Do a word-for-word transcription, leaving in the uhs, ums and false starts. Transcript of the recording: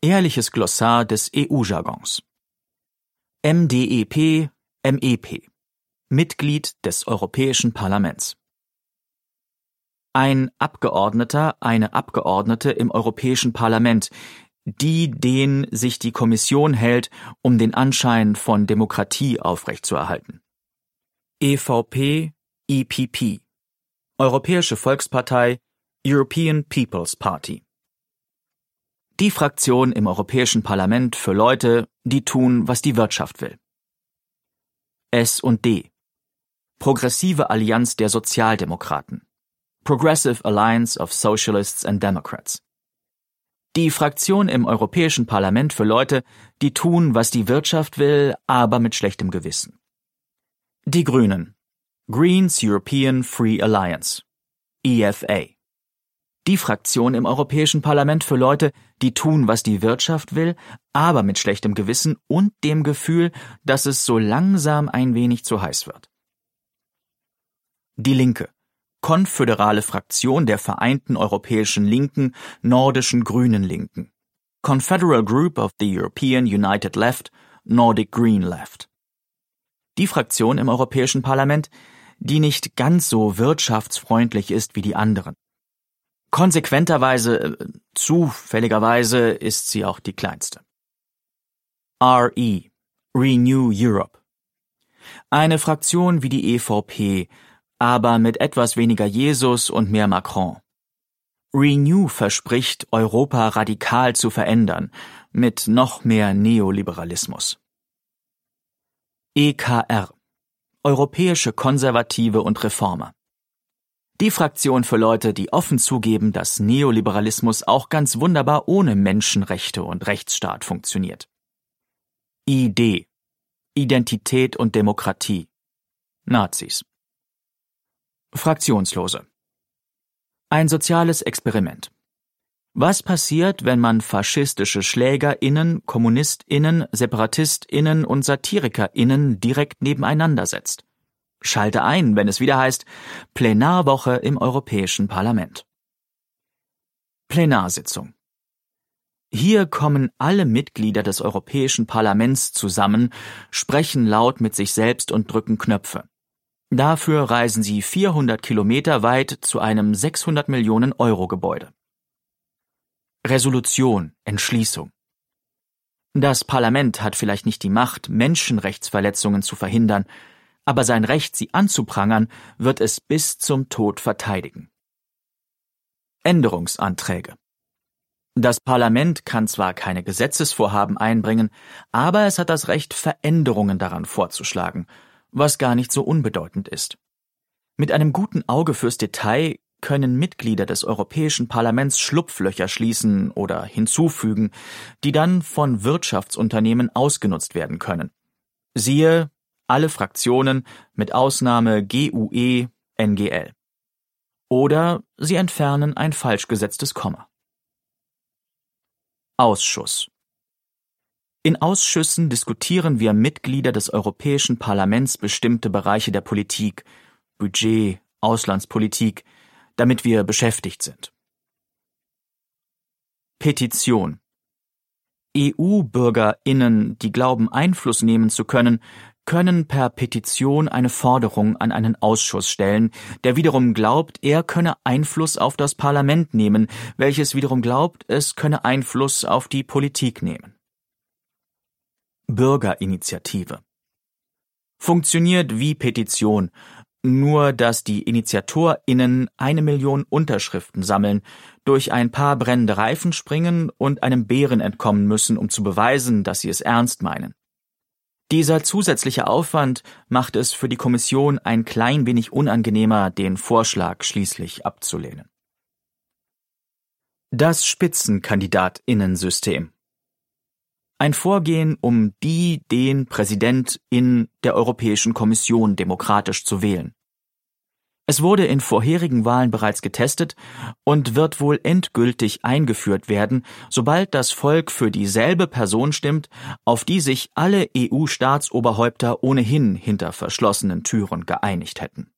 Ehrliches Glossar des E U-Jargons. M D E P, M E P. Mitglied des Europäischen Parlaments. Ein Abgeordneter, eine Abgeordnete im Europäischen Parlament, die, den sich die Kommission hält, um den Anschein von Demokratie aufrechtzuerhalten. E V P, E P P. Europäische Volkspartei, European People's Party. Die Fraktion im Europäischen Parlament für Leute, die tun, was die Wirtschaft will. S und D. Progressive Allianz der Sozialdemokraten. Progressive Alliance of Socialists and Democrats. Die Fraktion im Europäischen Parlament für Leute, die tun, was die Wirtschaft will, aber mit schlechtem Gewissen. Die Grünen. Greens European Free Alliance. E F A. Die Fraktion im Europäischen Parlament für Leute, die tun, was die Wirtschaft will, aber mit schlechtem Gewissen und dem Gefühl, dass es so langsam ein wenig zu heiß wird. Die Linke. Konföderale Fraktion der Vereinten Europäischen Linken, Nordischen Grünen Linken. Confederal Group of the European United Left, Nordic Green Left. Die Fraktion im Europäischen Parlament, die nicht ganz so wirtschaftsfreundlich ist wie die anderen. Konsequenterweise, äh, zufälligerweise ist sie auch die kleinste. R E, Renew Europe. Eine Fraktion wie die E V P, aber mit etwas weniger Jesus und mehr Macron. Renew verspricht, Europa radikal zu verändern, mit noch mehr Neoliberalismus. E K R, Europäische Konservative und Reformer. Die Fraktion für Leute, die offen zugeben, dass Neoliberalismus auch ganz wunderbar ohne Menschenrechte und Rechtsstaat funktioniert. I D, Identität und Demokratie. Nazis. Fraktionslose. Ein soziales Experiment. Was passiert, wenn man faschistische SchlägerInnen, KommunistInnen, SeparatistInnen und SatirikerInnen direkt nebeneinander setzt? Schalte ein, wenn es wieder heißt Plenarwoche im Europäischen Parlament. Plenarsitzung. Hier kommen alle Mitglieder des Europäischen Parlaments zusammen, sprechen laut mit sich selbst und drücken Knöpfe. Dafür reisen sie vierhundert Kilometer weit zu einem sechshundert Millionen Euro Gebäude. Resolution, Entschließung. Das Parlament hat vielleicht nicht die Macht, Menschenrechtsverletzungen zu verhindern, aber sein Recht, sie anzuprangern, wird es bis zum Tod verteidigen. Änderungsanträge. Das Parlament kann zwar keine Gesetzesvorhaben einbringen, aber es hat das Recht, Veränderungen daran vorzuschlagen, was gar nicht so unbedeutend ist. Mit einem guten Auge fürs Detail können Mitglieder des Europäischen Parlaments Schlupflöcher schließen oder hinzufügen, die dann von Wirtschaftsunternehmen ausgenutzt werden können. Siehe alle Fraktionen mit Ausnahme G U E N G L. Oder sie entfernen ein falsch gesetztes Komma. Ausschuss. In Ausschüssen diskutieren wir Mitglieder des Europäischen Parlaments bestimmte Bereiche der Politik, Budget, Auslandspolitik, damit wir beschäftigt sind. Petition. E U-BürgerInnen, die glauben, Einfluss nehmen zu können, können per Petition eine Forderung an einen Ausschuss stellen, der wiederum glaubt, er könne Einfluss auf das Parlament nehmen, welches wiederum glaubt, es könne Einfluss auf die Politik nehmen. Bürgerinitiative. Funktioniert wie Petition, nur dass die InitiatorInnen eine Million Unterschriften sammeln, durch ein paar brennende Reifen springen und einem Bären entkommen müssen, um zu beweisen, dass sie es ernst meinen. Dieser zusätzliche Aufwand macht es für die Kommission ein klein wenig unangenehmer, den Vorschlag schließlich abzulehnen. Das SpitzenkandidatInnen-System. Ein Vorgehen, um die, den PräsidentIn der Europäischen Kommission demokratisch zu wählen. Es wurde in vorherigen Wahlen bereits getestet und wird wohl endgültig eingeführt werden, sobald das Volk für dieselbe Person stimmt, auf die sich alle E U-Staatsoberhäupter ohnehin hinter verschlossenen Türen geeinigt hätten.